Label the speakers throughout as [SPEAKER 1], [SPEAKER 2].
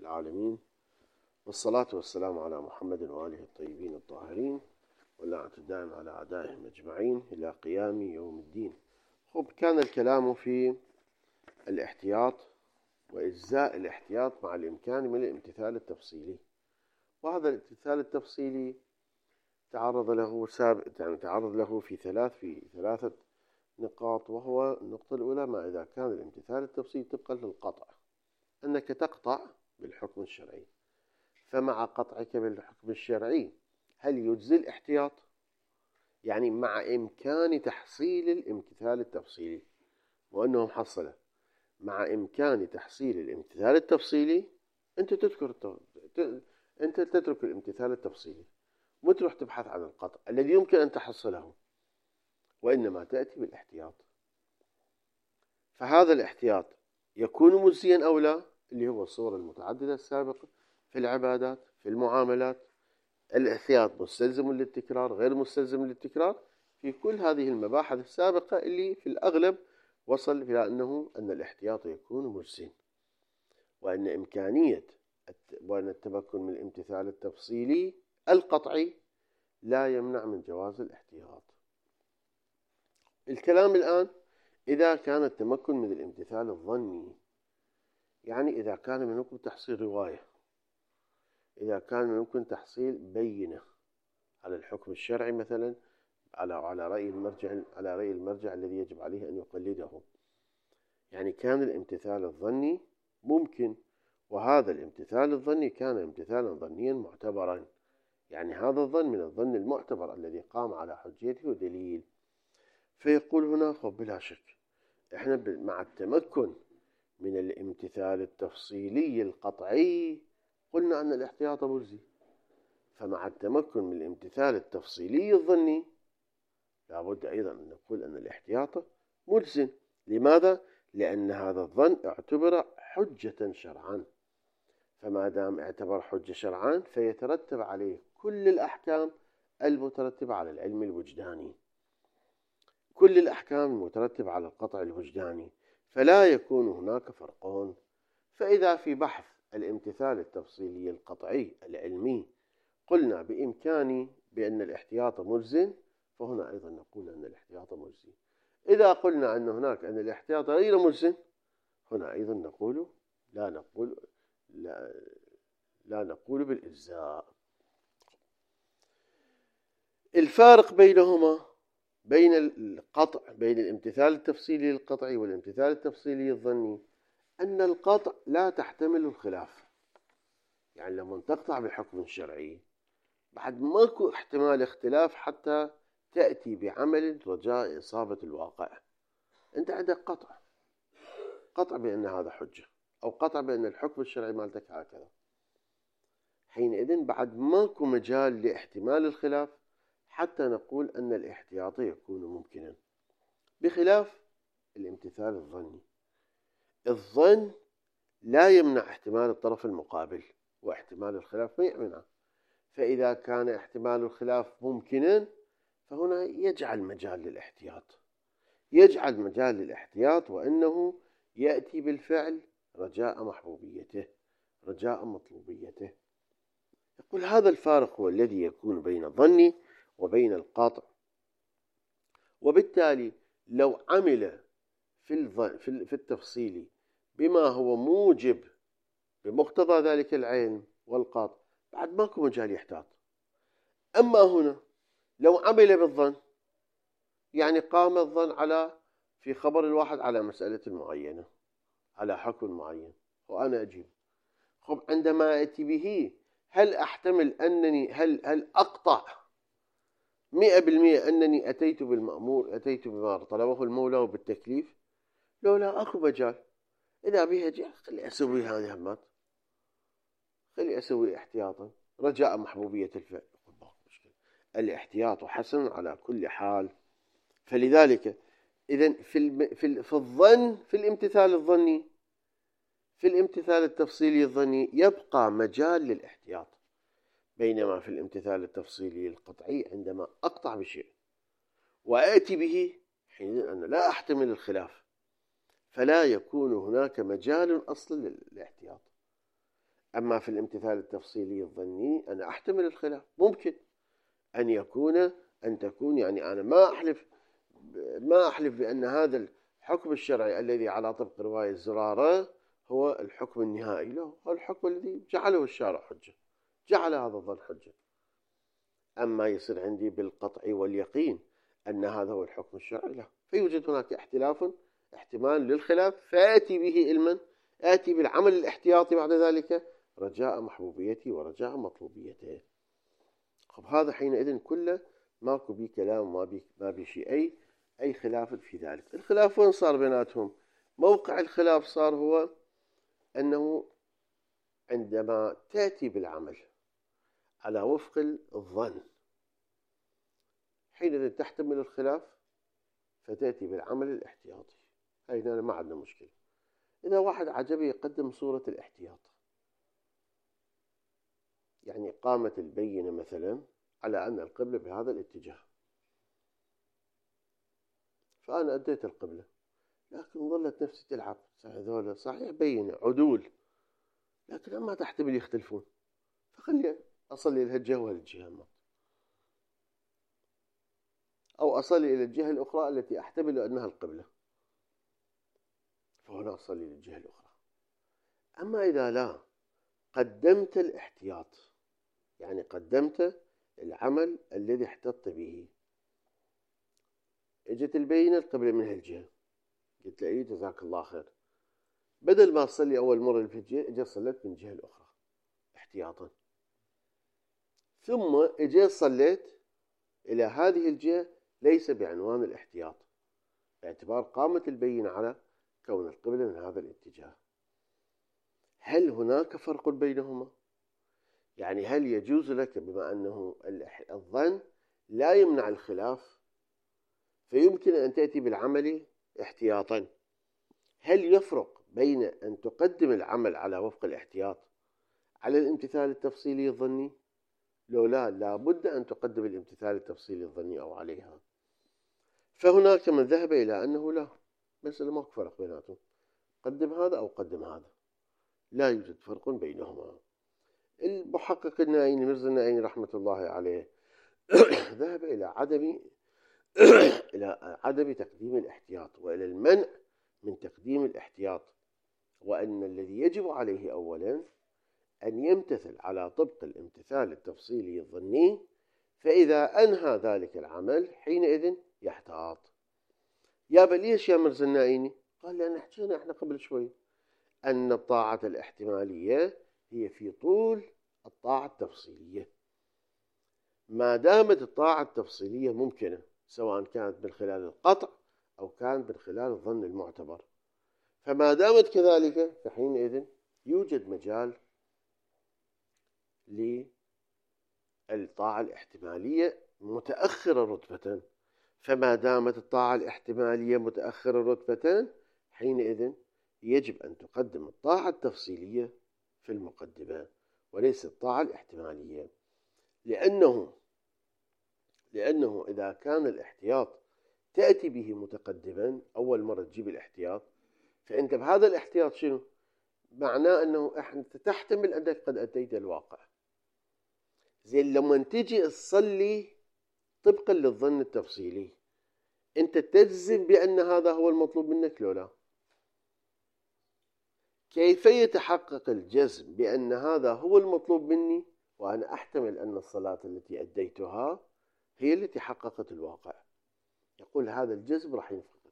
[SPEAKER 1] العالمين، والصلاة والسلام على محمد وآله الطيبين الطاهرين، واللعنة الدائم على أعدائهم أجمعين إلى قيام يوم الدين. كان الكلام في الاحتياط وإجزاء الاحتياط مع الإمكان من الامتثال التفصيلي، وهذا الامتثال التفصيلي تعرض له في ثلاثة نقاط. وهو النقطة الأولى: ما إذا كان الامتثال التفصيلي طبقا للقطع، أنك تقطع بالحكم الشرعي، فمع قطعك بالحكم الشرعي هل يجزي الاحتياط؟ يعني مع إمكان تحصيل الامتثال التفصيلي، وأنه محصلة مع إمكان تحصيل الامتثال التفصيلي، أنت تترك الامتثال التفصيلي وتروح تبحث عن القطع الذي يمكن أن تحصله، وإنما تأتي بالاحتياط. فهذا الاحتياط يكون مجزيا أو لا، اللي هو الصورة المتعددة السابقة في العبادات، في المعاملات. الاحتياط مستلزم للتكرار، غير مستلزم للتكرار، في كل هذه المباحث السابقة اللي في الأغلب وصل إلى أن الاحتياط يكون مجزيا، وأن التمكن من الامتثال التفصيلي القطعي لا يمنع من جواز الاحتياط. الكلام الآن إذا كان التمكن من الامتثال الظني، يعني إذا كان من ممكن تحصيل رواية، إذا كان ممكن تحصيل بينة على الحكم الشرعي مثلا، على رأي المرجع الذي يجب عليه أن يقلده، يعني كان الامتثال الظني ممكن، وهذا الامتثال الظني كان امتثالا ظنيا معتبرا، يعني هذا الظن من الظن المعتبر الذي قام على حجيته دليل. فيقول هنا بلا شك احنا مع التمكن من الامتثال التفصيلي القطعي قلنا أن الاحتياط مجزي، فمع التمكن من الامتثال التفصيلي الظني لابد أيضا أن نقول أن الاحتياط مجزي. لماذا؟ لأن هذا الظن اعتبر حجة شرعا، فما دام اعتبر حجة شرعا فيترتب عليه كل الأحكام المترتبة على العلم الوجداني، كل الأحكام المترتبة على القطع الوجداني، فلا يكون هناك فرقون. فإذا في بحث الامتثال التفصيلي القطعي العلمي قلنا بإمكاني بأن الاحتياط مجزٍ، فهنا أيضا نقول أن الاحتياط مجزٍ. إذا قلنا أن هناك أن الاحتياط غير مجزٍ، هنا أيضا نقول لا نقول بالإجزاء. الفارق بينهما، بين الامتثال التفصيلي القطعي والامتثال التفصيلي الظني، أن القطع لا تحتمل الخلاف. يعني لما تقطع بحكم شرعي بعد ماكو احتمال اختلاف حتى تأتي بعمل رجاء إصابة الواقع. أنت عندك قطع بأن هذا حجة، أو قطع بأن الحكم الشرعي مالتك هكذا، حينئذ بعد ماكو مجال لاحتمال الخلاف حتى نقول أن الاحتياط يكون ممكنا، بخلاف الامتثال الظني. الظن لا يمنع احتمال الطرف المقابل، واحتمال الخلاف ما يمنع. فإذا كان احتمال الخلاف ممكنا فهنا يجعل مجال للاحتياط، وأنه يأتي بالفعل رجاء محبوبيته، رجاء مطلوبيته. يقول هذا الفارق هو الذي يكون بين الظن وبين القطع. وبالتالي لو عمل في التفصيل بما هو موجب بمقتضى ذلك العلم والقطع، بعد ماكو مجال يحتاط. أما هنا لو عمل بالظن، يعني قام الظن في خبر الواحد على مسألة معينة، على حكم معين، وأنا أجيب عندما أتي به هل أحتمل هل أقطع 100% أنني أتيت بالمأمور، أتيت بما طلبه المولى وبالتكليف؟ لا أكو مجال. إذا به خلي أسوي هذه همات، خلي أسوي احتياطا رجاء محبوبية الفعل. الاحتياط حسن على كل حال. فلذلك إذن في الظن، في الامتثال الظني، في الامتثال التفصيلي الظني يبقى مجال للاحتياط، بينما في الامتثال التفصيلي القطعي عندما أقطع بشيء وآتي به حين أنا لا أحتمل الخلاف، فلا يكون هناك مجال أصلا للاحتياط. أما في الامتثال التفصيلي الظني أنا أحتمل الخلاف، ممكن أن تكون يعني أنا ما أحلف بأن هذا الحكم الشرعي الذي على طبق رواية زرارة هو الحكم النهائي، لا، هو الحكم الذي جعله الشارع حجة، جعل هذا الظن حجة. أما يصير عندي بالقطع واليقين أن هذا هو الحكم الشرعي، لا، فيوجد هناك احتمال للخلاف، فآتي به علما، آتي بالعمل الاحتياطي بعد ذلك رجاء محبوبيتي ورجاء مطلوبيته. خب هذا حينئذ كله ماكو بي كلام، ما بي شيء أي خلاف في ذلك. الخلاف وين صار بيناتهم؟ موقع الخلاف صار هو أنه عندما تأتي بالعمل على وفق الظن حينئذ تحتمل الخلاف فتأتي بالعمل الاحتياطي، هنا ما عندنا مشكلة. إذا واحد عجبه يقدم صورة الاحتياط، يعني قامت البينة مثلا على أن القبلة بهذا الاتجاه، فأنا أديت القبلة، لكن ظلت نفسي تلعب، هذول صحيح بينة عدول، لكن ما تحتمل يختلفون، فخلي أصلي إلى الجهة وهالجهة، أو أصلي إلى الجهة الأخرى التي أحتمل أنها القبلة، فهنا أصلي إلى الجهة الأخرى. أما إذا لا، قدمت الاحتياط، يعني قدمت العمل الذي احتطت به، اجت البينة القبلة من هالجهة، قلت له إيه جزاك الله خير، بدل ما أصلي أول مرة الفجر اجت صليت من الجهة الأخرى احتياطا، ثم اجت صليت إلى هذه الجهة ليس بعنوان الاحتياط، باعتبار قامت البينة على كون القبلة من هذا الاتجاه. هل هناك فرق بينهما؟ يعني هل يجوز لك بما أنه الظن لا يمنع الخلاف فيمكن أن تأتي بالعمل احتياطا، هل يفرق بين أن تقدم العمل على وفق الاحتياط على الامتثال التفصيلي الظني؟ لو لا بد أن تقدم الامتثال التفصيلي الظني أو عليها. فهناك من ذهب إلى أنه لا، مسألة ما فرق بيناتهم، قدم هذا أو قدم هذا، لا يوجد فرق بينهما. المحقق النائيني مرزا النائيني رحمة الله عليه ذهب إلى عدم تقديم الاحتياط وإلى المنع من تقديم الاحتياط، وأن الذي يجب عليه أولا أن يمتثل على طبق الامتثال التفصيلي الظني، فإذا أنهى ذلك العمل حينئذ يحتاط. يا ليش يا مرزا النائيني؟ قال لأن حكينا احنا قبل شوي أن الطاعة الاحتمالية هي في طول الطاعة التفصيلية، ما دامت الطاعة التفصيلية ممكنة سواء كانت من خلال القطع أو كانت من خلال الظن المعتبر، فما دامت كذلك فحينئذ يوجد مجال للطاعة الاحتمالية متأخرة رتبة، فما دامت الطاعة الاحتمالية متأخرة رتبة حينئذ يجب أن تقدم الطاعة التفصيلية في المقدمة وليس الطاعة الاحتمالية، لأنه إذا كان الاحتياط تأتي به متقدما، أول مرة تجيب الاحتياط، فأنت بهذا الاحتياط شنو؟ معناه أنه أنت تحتمل أنك قد أتيت الواقع. زين لما تجي تصلي طبقا للظن التفصيلي أنت تجزم بأن هذا هو المطلوب منك لو لا؟ كيف يتحقق الجزم بأن هذا هو المطلوب مني وأنا أحتمل أن الصلاة التي أديتها هي التي حققت الواقع؟ يقول هذا الجزم راح ينفقد،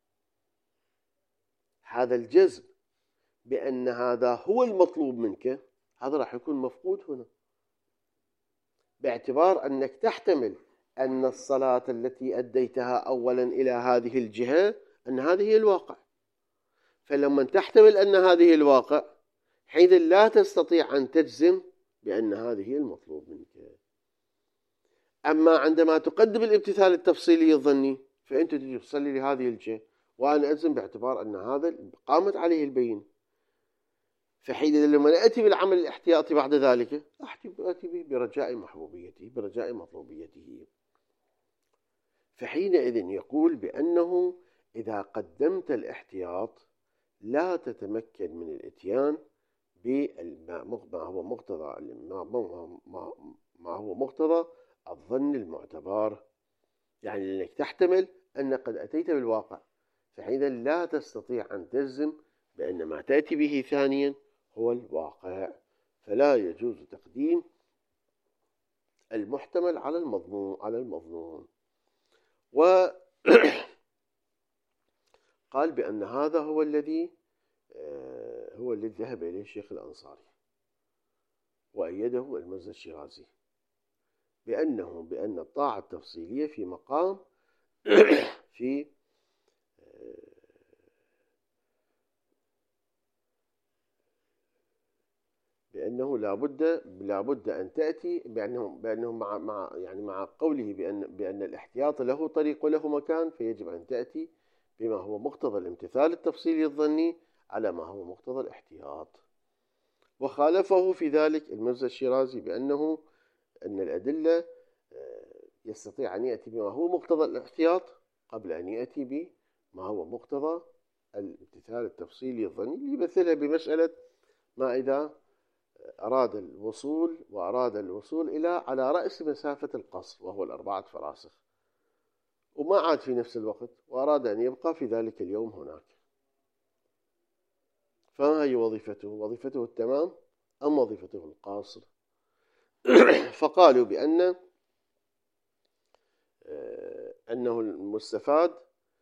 [SPEAKER 1] هذا الجزم بأن هذا هو المطلوب منك هذا راح يكون مفقود هنا، باعتبار أنك تحتمل أن الصلاة التي أديتها أولا إلى هذه الجهة أن هذه هي الواقع، فلما تحتمل أن هذه الواقع حيث لا تستطيع أن تجزم بأن هذه هي المطلوب منك. أما عندما تقدم الامتثال التفصيلي الظني فأنت تجي تصلي لهذه الجهة وأنا أجزم باعتبار أن هذا قامت عليه البين، فحينئذ لما نأتي بالعمل الاحتياطي بعد ذلك أتي به برجاء محبوبيته برجاء مطلوبيته. فحينئذ يقول بأنه إذا قدمت الاحتياط لا تتمكن من الإتيان ما هو مقتضى ما هو مقتضى الظن المعتبر، يعني لأنك تحتمل أن قد أتيت بالواقع، فحينئذ لا تستطيع أن تجزم بأن ما تأتي به ثانيا هو الواقع، فلا يجوز تقديم المحتمل على المظنون. وقال بأن هذا هو الذي ذهب إليه الشيخ الأنصاري وأيده المرزا الشيرازي، بأن الطاعة التفصيلية في مقام في بأنه لا بد أن تأتي بأنه مع قوله بأن الاحتياط له طريق وله مكان، فيجب أن تأتي بما هو مقتضى الامتثال التفصيلي الظني على ما هو مقتضى الاحتياط. وخالفه في ذلك المرزا الشيرازي أن الأدلة يستطيع أن يأتي بما هو مقتضى الاحتياط قبل أن يأتي بما هو مقتضى الامتثال التفصيلي الظني، ليمثلها بمسألة ما إذا أراد الوصول إلى على رأس مسافة القصر وهو 4 فراسخ، وما عاد في نفس الوقت، وأراد أن يبقى في ذلك اليوم هناك، فما هي وظيفته؟ وظيفته التمام أم وظيفته القاصر؟ فقالوا أنه المستفاد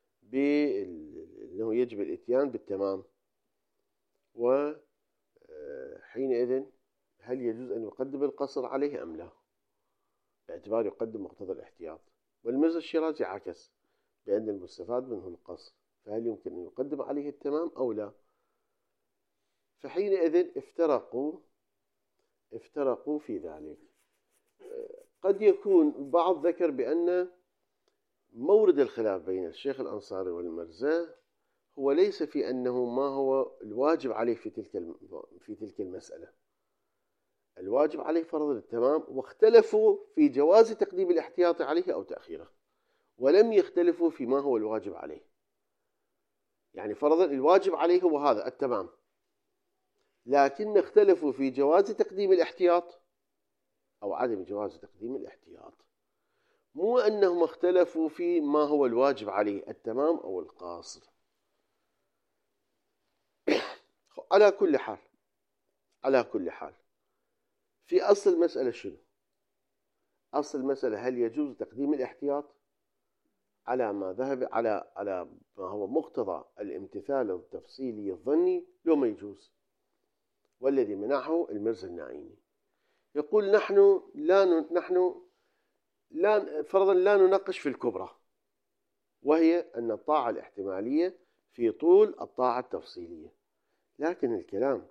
[SPEAKER 1] أنه يجب الإتيان بالتمام، وحينئذ هل يجوز أن يقدم القصر عليه أم لا، باعتبار يقدم مقتضى الاحتياط. والمرزا الشيرازي عكس بأن المستفاد منه القصر، فهل يمكن أن يقدم عليه التمام أو لا؟ فحينئذ افترقوا في ذلك. قد يكون البعض ذكر بأن مورد الخلاف بين الشيخ الأنصاري والمرزا هو ليس في أنه ما هو الواجب عليه في تلك المسألة، الواجب عليه فرض التمام، واختلفوا في جواز تقديم الاحتياط عليه أو تأخيره، ولم يختلفوا في ما هو الواجب عليه. يعني فرضا الواجب عليه هو هذا التمام، لكن اختلفوا في جواز تقديم الاحتياط أو عدم جواز تقديم الاحتياط، مو أنهم اختلفوا في ما هو الواجب عليه التمام أو القاصر. على كل حال في أصل المسألة شنو؟ أصل المسألة هل يجوز تقديم الاحتياط على ما هو مقتضى الامتثال التفصيلي الظني لو ما يجوز؟ والذي منعه المرزا النعيمي يقول نحن فرضا لا نناقش في الكبرى، وهي أن الطاعة الاحتمالية في طول الطاعة التفصيلية، لكن الكلام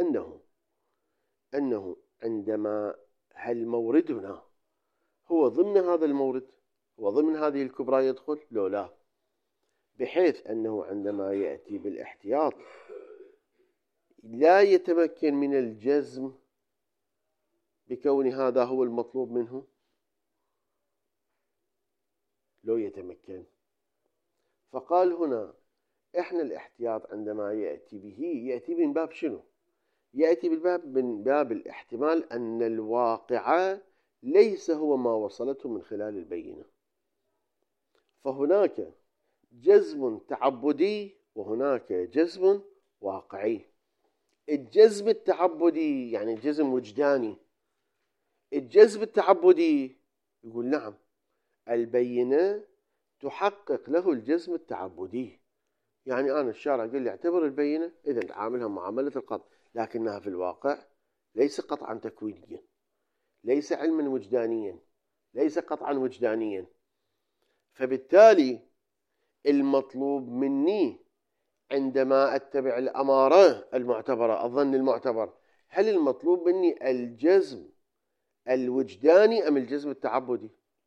[SPEAKER 1] أنه عندما هل موردنا هو ضمن هذا المورد، هو ضمن هذه الكبرى يدخل لو لا، بحيث أنه عندما يأتي بالاحتياط لا يتمكن من الجزم بكون هذا هو المطلوب منه، لو يتمكن. فقال هنا إحنا الاحتياط عندما يأتي من باب شنو؟ يأتي من باب الاحتمال أن الواقع ليس هو ما وصلته من خلال البينة، فهناك جزم تعبدي وهناك جزم واقعي. الجزم التعبدي يعني جزم وجداني، الجزم التعبدي يقول نعم البينة تحقق له الجزم التعبدي، يعني أنا الشارع قال لي اعتبر البينة إذن عاملها معاملة القطع، لكنها في الواقع ليس قطعا تكوينيا، ليس علما وجدانيا، ليس قطعا وجدانيا. فبالتالي المطلوب مني عندما أتبع الأمارة المعتبرة الظن المعتبر، هل المطلوب مني الجزم الوجداني أم الجزم التعبدي؟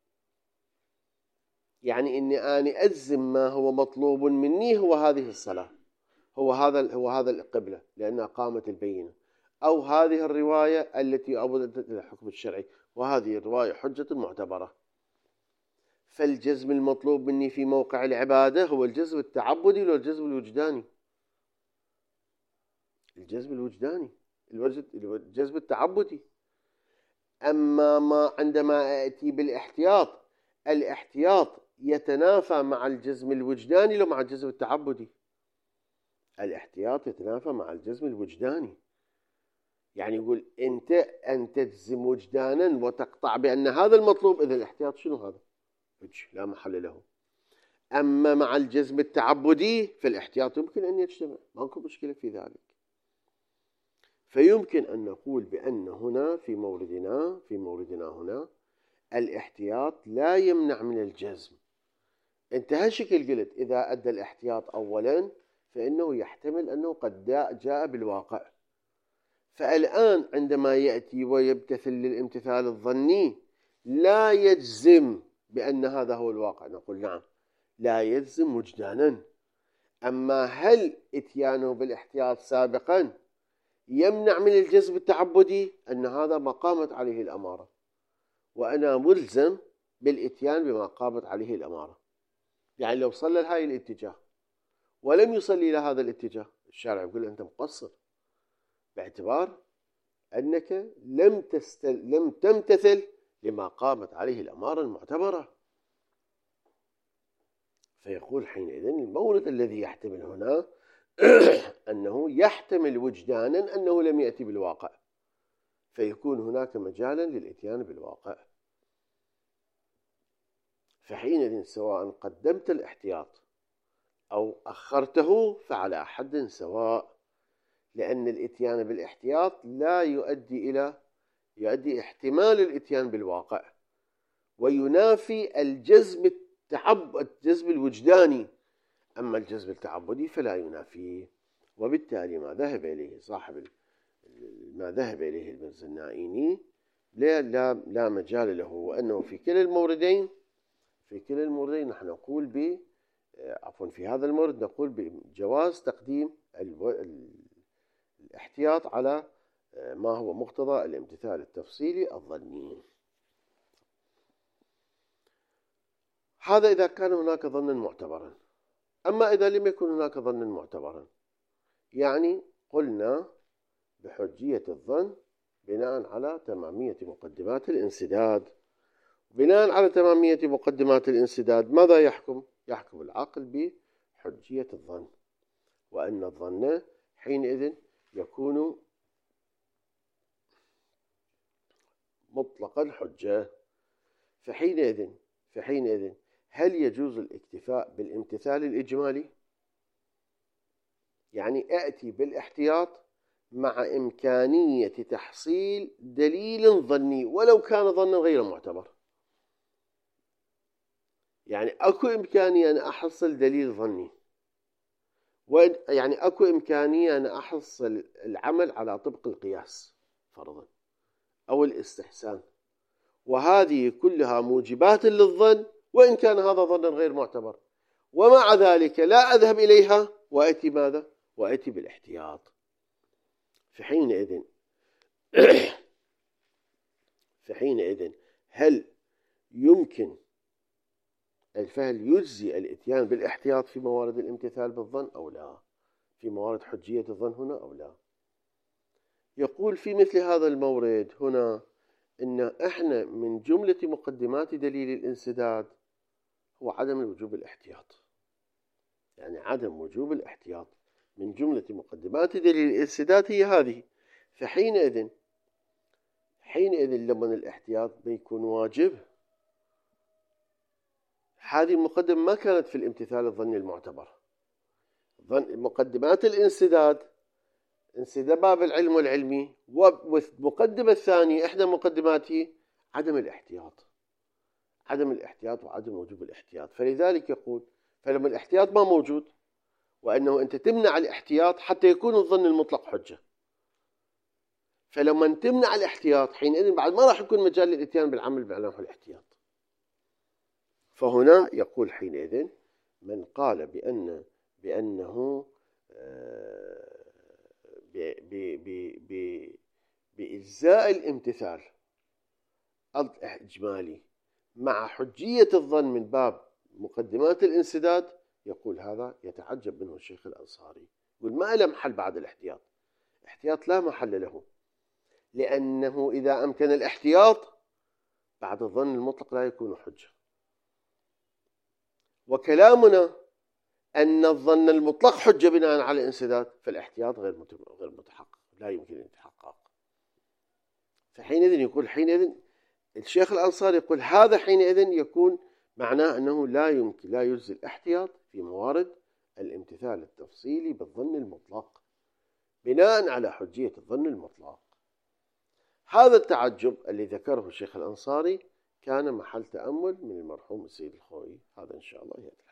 [SPEAKER 1] يعني إني أنا أجزم ما هو مطلوب مني هو هذه الصلاة، هو هذا القبلة لأنها قامت البينة، أو هذه الرواية التي أبدت الحكم الشرعي، وهذه الرواية حجة معتبرة. فالجزم المطلوب مني في موقع العبادة هو الجزم التعبدي ولا الجزم الوجداني؟ الجزم الوجداني. الجذب التعبدي. أما عندما أتي بالاحتياط، الاحتياط يتنافى مع الجزم الوجداني لو مع الجزم التعبدي. الاحتياط يتنافى مع الجزم الوجداني. يعني يقول أنت أن تجزم وجدانا وتقطع بأن هذا المطلوب، إذا الاحتياط شنو هذا؟ لا محل له. أما مع الجزم التعبدي فالاحتياط يمكن أن يجتمع، ماكو مشكلة في ذلك. فيمكن أن نقول بأن هنا في موردنا هنا الاحتياط لا يمنع من الجزم. انت هالشكل قلت إذا أدى الاحتياط أولا فإنه يحتمل أنه قد جاء بالواقع. فالآن عندما يأتي ويمتثل للامتثال الظني لا يجزم بأن هذا هو الواقع، نقول نعم لا يجزم وجدانا. أما هل إتيانه بالاحتياط سابقا يمنع من الجزم التعبدي؟ أن هذا ما قامت عليه الأمارة، وأنا ملزم بالإتيان بما قامت عليه الأمارة. يعني لو صلى لهاي الاتجاه ولم يصلي إلى هذا الاتجاه، الشارع يقول أنت مقصر، باعتبار أنك لم تمتثل لما قامت عليه الأمارة المعتبرة. فيقول حينئذ المورد الذي يحتمل هنا أنه يحتمل وجدانا أنه لم يأتي بالواقع، فيكون هناك مجالا للإتيان بالواقع. فحينئذ سواء قدمت الاحتياط أو أخرته فعلى حد سواء، لأن الإتيان بالاحتياط لا يؤدي احتمال الإتيان بالواقع، وينافي الجزم الوجداني. أما الجزم التعبدي فلا ينافيه. وبالتالي ما ذهب إليه البنزنائيني لا مجال له، وأنه في كلا الموردين نحن نقول في هذا المورد نقول بجواز تقديم الاحتياط على ما هو مقتضى الامتثال التفصيلي الظني. هذا إذا كان هناك ظن معتبرا. أما إذا لم يكن هناك ظن معتبرا، يعني قلنا بحجية الظن بناء على تمامية مقدمات الانسداد. بناء على تمامية مقدمات الانسداد ماذا يحكم؟ يحكم العقل بحجية الظن، وأن الظن حينئذ يكون مطلق الحجة. فحينئذ هل يجوز الاكتفاء بالامتثال الإجمالي؟ يعني أأتي بالاحتياط مع إمكانية تحصيل دليل ظني ولو كان ظنا غير معتبر. يعني أكو إمكانية أن أحصل دليل ظني، يعني أكو إمكانية أن أحصل العمل على طبق القياس فرضا أو الاستحسان، وهذه كلها موجبات للظن وإن كان هذا ظنا غير معتبر، ومع ذلك لا أذهب إليها وأتي ماذا؟ وأتي بالاحتياط. فحينئذ هل يمكن فهل يجزي الاتيان بالاحتياط في موارد الامتثال بالظن أو لا؟ في موارد حجية الظن هنا أو لا؟ يقول في مثل هذا المورد هنا إن إحنا من جملة مقدمات دليل الانسداد هو عدم وجوب الاحتياط. يعني عدم وجوب الاحتياط من جملة مقدمات دليل الانسداد هي هذه. فحينئذ لما الاحتياط بيكون واجب، هذه المقدمة ما كانت في الامتثال الظني المعتبر. مقدمات الانسداد انسداد باب العلم والعلمي، والمقدمة الثانية إحدى مقدماته عدم الاحتياط وعدم وجوب الاحتياط. فلذلك يقول فلما الاحتياط ما موجود، وأنه أنت تمنع الاحتياط حتى يكون الظن المطلق حجة، فلما تمنع الاحتياط حينئذ بعد ما راح يكون مجال للإتيان بالعمل بعلامه الاحتياط. فهنا يقول حينئذ من قال بأنه بإجزاء الامتثال الإجمالي مع حجية الظن من باب مقدمات الانسداد، يقول هذا يتعجب منه الشيخ الأنصاري، يقول ما له محل بعد الاحتياط. احتياط لا محل له، لأنه إذا أمكن الاحتياط بعد الظن المطلق لا يكون حجة. وكلامنا أن الظن المطلق حجة بناء على الانسداد، فالاحتياط غير متحقق، لا يمكن أن يتحقق. فحينئذ يقول الشيخ الأنصاري يقول هذا حينئذ يكون معناه أنه لا يجزي الاحتياط في موارد الامتثال التفصيلي بالظن المطلق بناء على حجية الظن المطلق. هذا التعجب الذي ذكره الشيخ الأنصاري كان محل تأمل من المرحوم السيد الخوئي. هذا إن شاء الله يأتي.